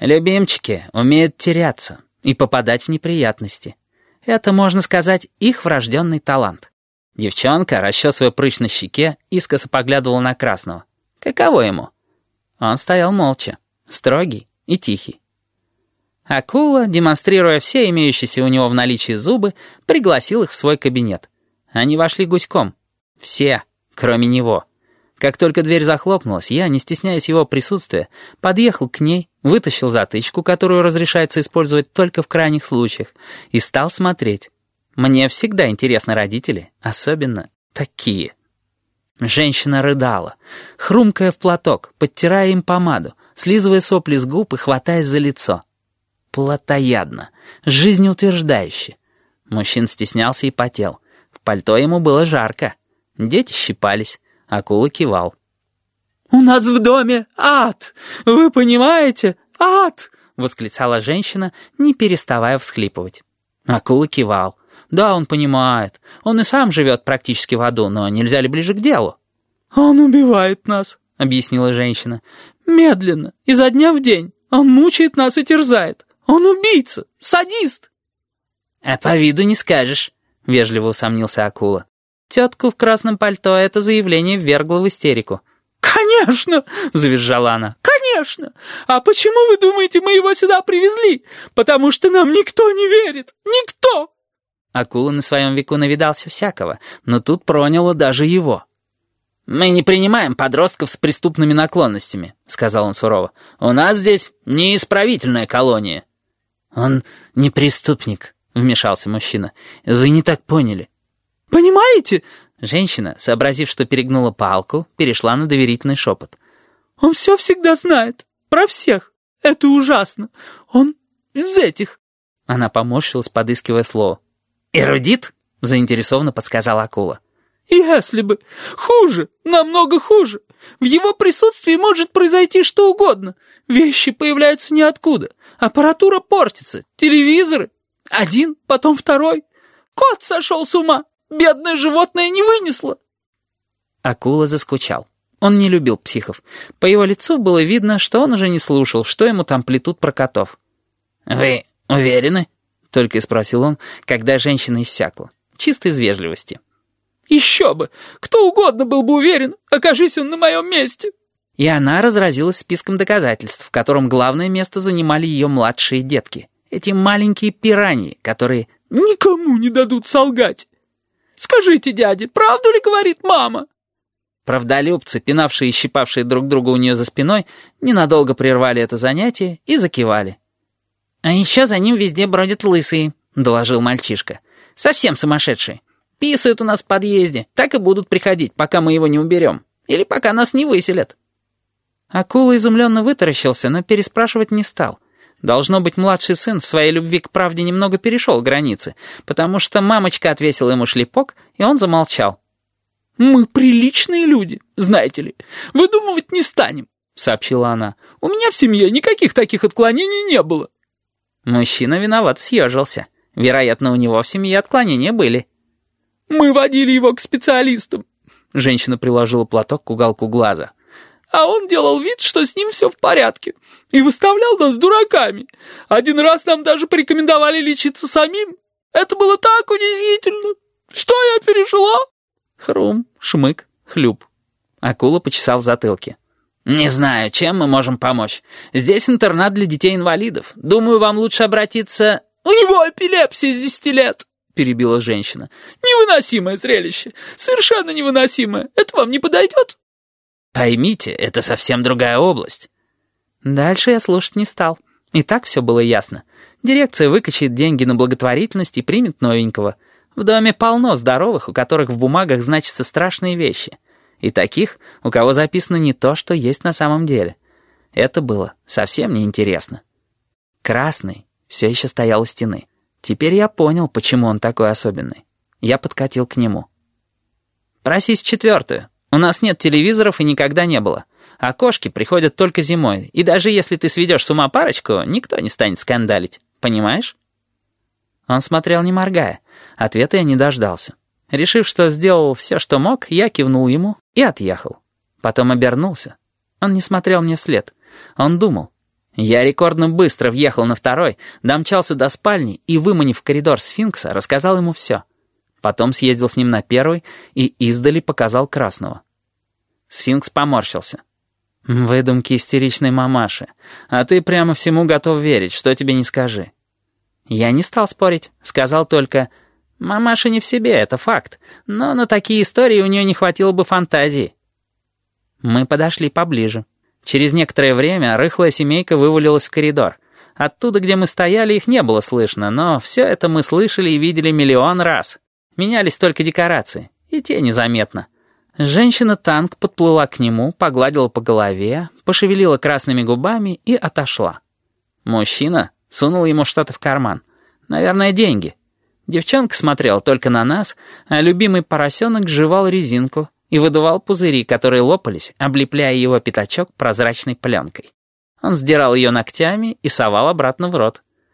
Любимчики умеют теряться и попадать в неприятности. Это, можно сказать, их врожденный талант. Девчонка, расчесывая прыщ на щеке, искоса поглядывала на Красного. Каково ему? Он стоял молча, строгий и тихий. Акула, демонстрируя все имеющиеся у него в наличии зубы, пригласил их в свой кабинет. Они вошли гуськом. Все, кроме него. Как только дверь захлопнулась, я, не стесняясь его присутствия, подъехал к ней, вытащил затычку, которую разрешается использовать только в крайних случаях, и стал смотреть. Мне всегда интересны родители, особенно такие. Женщина рыдала, хрумкая в платок, подтирая им помаду, слизывая сопли с губ и хватаясь за лицо. Плотоядно, жизнеутверждающе. Мужчина стеснялся и потел. В пальто ему было жарко. Дети щипались. Акула кивал. «У нас в доме ад! Вы понимаете? Ад!» — восклицала женщина, не переставая всхлипывать. Акула кивал. «Да, он понимает. Он и сам живет практически в аду, но нельзя ли ближе к делу?» «Он убивает нас», — объяснила женщина. «Медленно, изо дня в день. Он мучает нас и терзает. Он убийца, садист». «А по виду не скажешь», — вежливо усомнился Акула. Тетку в красном пальто это заявление ввергло в истерику. «Конечно!» — завизжала она. «Конечно! А почему, вы думаете, мы его сюда привезли? Потому что нам никто не верит! Никто!» Акула на своем веку навидался всякого, но тут проняло даже его. «Мы не принимаем подростков с преступными наклонностями», — сказал он сурово. «У нас здесь неисправительная колония». «Он не преступник», — вмешался мужчина. «Вы не так поняли». «Понимаете?» Женщина, сообразив, что перегнула палку, перешла на доверительный шепот. «Он все всегда знает. Про всех. Это ужасно. Он из этих». Она поморщилась, подыскивая слово. «Эрудит?» — заинтересованно подсказала Акула. «Если бы. Хуже. Намного хуже. В его присутствии может произойти что угодно. Вещи появляются ниоткуда. Аппаратура портится. Телевизоры. Один, потом второй. Кот сошел с ума. Бедное животное не вынесло». Акула заскучал. Он не любил психов. По его лицу было видно, что он уже не слушал, что ему там плетут про котов. «Вы уверены?» — только и спросил он, когда женщина иссякла. Чисто из вежливости. «Еще бы! Кто угодно был бы уверен, окажись он на моем месте!» И она разразилась списком доказательств, в котором главное место занимали ее младшие детки. Эти маленькие пираньи, которые никому не дадут солгать. «Скажите, дядя, правду ли говорит мама?» Правдолюбцы, пинавшие и щипавшие друг друга у нее за спиной, ненадолго прервали это занятие и закивали. «А еще за ним везде бродят лысые», — доложил мальчишка. «Совсем сумасшедшие. Писают у нас в подъезде, так и будут приходить, пока мы его не уберем. Или пока нас не выселят». Акула изумленно вытаращился, но переспрашивать не стал. Должно быть, младший сын в своей любви к правде немного перешел границы, потому что мамочка отвесила ему шлепок, и он замолчал. «Мы приличные люди, знаете ли. Выдумывать не станем», — сообщила она. «У меня в семье никаких таких отклонений не было». Мужчина виноват съежился. Вероятно, у него в семье отклонения были. «Мы водили его к специалистам», — женщина приложила платок к уголку глаза. «А он делал вид, что с ним все в порядке, и выставлял нас дураками. Один раз нам даже порекомендовали лечиться самим. Это было так унизительно. Что я пережила?» Хрум, шмык, хлюп. Акула почесал в затылке. «Не знаю, чем мы можем помочь. Здесь интернат для детей-инвалидов. Думаю, вам лучше обратиться...» «У него эпилепсия с 10 лет», — перебила женщина. «Невыносимое зрелище. Совершенно невыносимое. Это вам не подойдет?» «Поймите, это совсем другая область». Дальше я слушать не стал. И так все было ясно. Дирекция выкачает деньги на благотворительность и примет новенького. В доме полно здоровых, у которых в бумагах значатся страшные вещи. И таких, у кого записано не то, что есть на самом деле. Это было совсем неинтересно. Красный все еще стоял у стены. Теперь я понял, почему он такой особенный. Я подкатил к нему. «Просись в 4-ю. У нас нет телевизоров и никогда не было. А кошки приходят только зимой. И даже если ты сведешь с ума парочку, никто не станет скандалить. Понимаешь?» Он смотрел, не моргая. Ответа я не дождался. Решив, что сделал все, что мог, я кивнул ему и отъехал. Потом обернулся. Он не смотрел мне вслед. Он думал. Я рекордно быстро въехал на второй, домчался до спальни и, выманив в коридор сфинкса, рассказал ему все. Потом съездил с ним на первый и издали показал Красного. Сфинкс поморщился. «Выдумки истеричной мамаши. А ты прямо всему готов верить, что тебе не скажи». Я не стал спорить, сказал только: «Мамаша не в себе, это факт, но на такие истории у нее не хватило бы фантазии». Мы подошли поближе. Через некоторое время рыхлая семейка вывалилась в коридор. Оттуда, где мы стояли, их не было слышно, но все это мы слышали и видели миллион раз. Менялись только декорации, и те незаметно. Женщина-танк подплыла к нему, погладила по голове, пошевелила красными губами и отошла. Мужчина сунул ему что-то в карман. Наверное, деньги. Девчонка смотрела только на нас, а любимый поросенок жевал резинку и выдувал пузыри, которые лопались, облепляя его пятачок прозрачной пленкой. Он сдирал ее ногтями и совал обратно в рот.